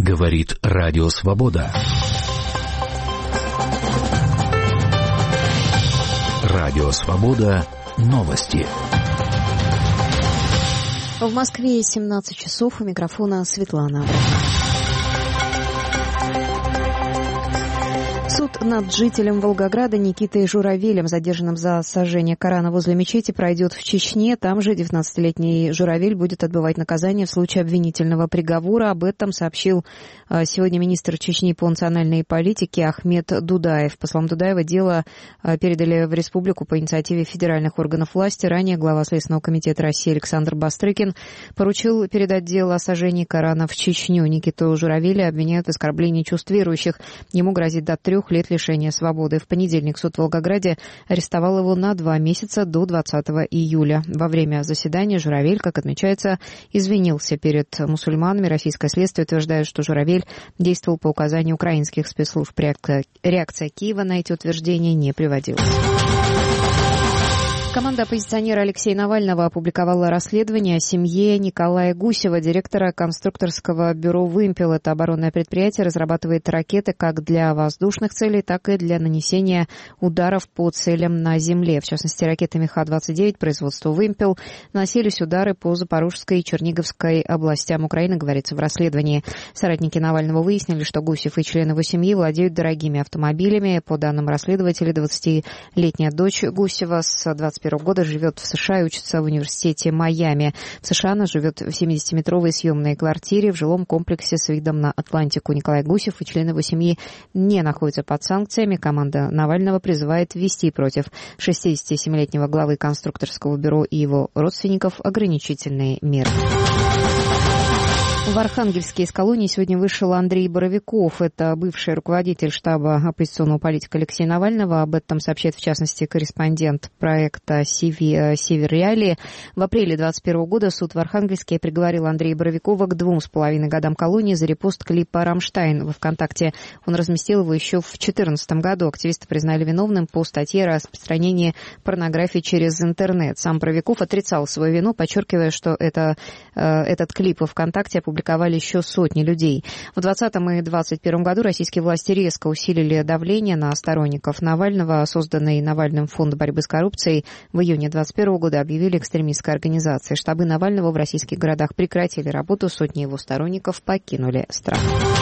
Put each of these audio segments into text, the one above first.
Говорит Радио Свобода. Радио Свобода. Новости. В Москве 17 часов. У микрофона Светлана. Суд над жителем Волгограда Никитой Журавелем, задержанным за сожжение Корана возле мечети, пройдет в Чечне. Там же 19-летний Журавель будет отбывать наказание в случае обвинительного приговора. Об этом сообщил сегодня министр Чечни по национальной политике Ахмед Дудаев. По словам Дудаева, дело передали в республику по инициативе федеральных органов власти. Ранее глава Следственного комитета России Александр Бастрыкин поручил передать дело о сожжении Корана в Чечню. Никиту Журавеля обвиняют в оскорблении чувств верующих. Ему грозит до 3 лет лишения свободы. В понедельник суд в Волгограде арестовал его на 2 месяца до 20 июля. Во время заседания Журавель, как отмечается, извинился перед мусульманами. Российское следствие утверждает, что Журавель действовал по указанию украинских спецслужб. Реакция Киева на эти утверждения не приводилась. Команда оппозиционера Алексея Навального опубликовала расследование о семье Николая Гусева, директора конструкторского бюро «Вымпел». Это оборонное предприятие разрабатывает ракеты как для воздушных целей, так и для нанесения ударов по целям на земле. В частности, ракетами Х-29 производства «Вымпел» наносились удары по Запорожской и Черниговской областям Украины, говорится в расследовании. Соратники Навального выяснили, что Гусев и члены его семьи владеют дорогими автомобилями. По данным расследователей, 20-летняя дочь Гусева с 21 года живет в США и учится в университете Майами. В США она живет в 70-метровой съемной квартире в жилом комплексе с видом на Атлантику. Николай Гусев и члены его семьи не находятся под санкциями. Команда Навального призывает ввести против 67-летнего главы конструкторского бюро и его родственников ограничительные меры. В Архангельске из колонии сегодня вышел Андрей Боровиков. Это бывший руководитель штаба оппозиционного политика Алексея Навального. Об этом сообщает, в частности, корреспондент проекта «Север Реалии». В апреле 2021 года суд в Архангельске приговорил Андрея Боровикова к 2,5 годам колонии за репост клипа «Рамштайн» во ВКонтакте. Он разместил его еще в 2014 году. Активиста признали виновным по статье о распространении порнографии через интернет. Сам Боровиков отрицал свою вину, подчеркивая, что этот клип во ВКонтакте опубликовали еще сотни людей. В 2020 и 2021 году российские власти резко усилили давление на сторонников Навального. Созданный Навальным фонд борьбы с коррупцией в июне 2021 года объявили экстремистской организацией. Штабы Навального в российских городах прекратили работу, сотни его сторонников покинули страну.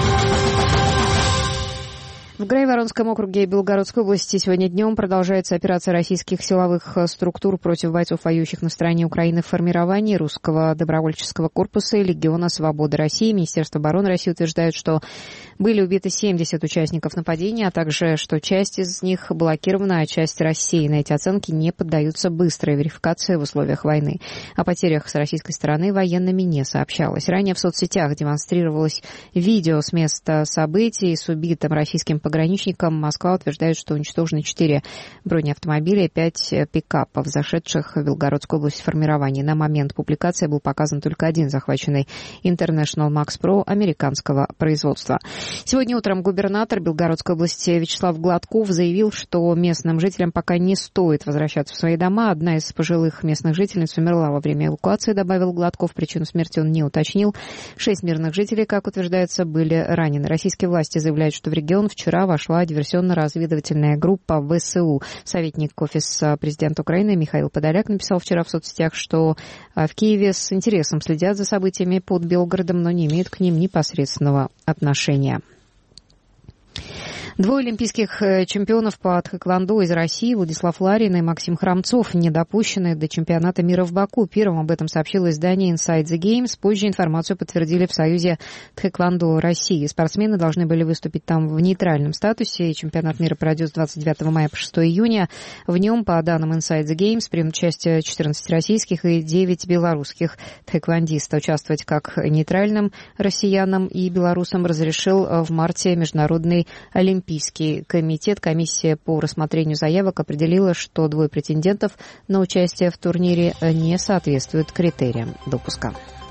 В Грайворонском округе Белгородской области сегодня днем продолжается операция российских силовых структур против бойцов, воюющих на стороне Украины в формировании русского добровольческого корпуса и Легиона Свободы России. Министерство обороны России утверждает, что были убиты 70 участников нападения, а также, что часть из них блокирована, а часть рассеяна. Эти оценки не поддаются быстрой верификации в условиях войны. О потерях с российской стороны военными не сообщалось. Ранее в соцсетях демонстрировалось видео с места событий с убитым российским пограничником. Москва утверждает, что уничтожены 4 бронеавтомобиля и 5 пикапов, зашедших в Белгородскую область в формировании. На момент публикации был показан только один захваченный International Max Pro американского производства. Сегодня утром губернатор Белгородской области Вячеслав Гладков заявил, что местным жителям пока не стоит возвращаться в свои дома. Одна из пожилых местных жительниц умерла во время эвакуации, добавил Гладков. Причину смерти он не уточнил. 6 мирных жителей, как утверждается, были ранены. Российские власти заявляют, что в регион вчера вошла диверсионно-разведывательная группа ВСУ. Советник Офиса президента Украины Михаил Подоляк написал вчера в соцсетях, что в Киеве с интересом следят за событиями под Белгородом, но не имеют к ним непосредственного отношения. Двое олимпийских чемпионов по тхэквондо из России, Владислав Ларин и Максим Храмцов, не допущены до чемпионата мира в Баку. Первым об этом сообщило издание Inside the Games. Позже информацию подтвердили в Союзе тхэквондо России. Спортсмены должны были выступить там в нейтральном статусе. Чемпионат мира пройдет с 29 мая по 6 июня. В нем, по данным Inside the Games, примут участие 14 российских и 9 белорусских тхэквондистов. Участвовать как нейтральным россиянам и белорусам разрешил в марте Международный олимпийский комитет. Комиссия по рассмотрению заявок определила, что 2 претендентов на участие в турнире не соответствуют критериям допуска.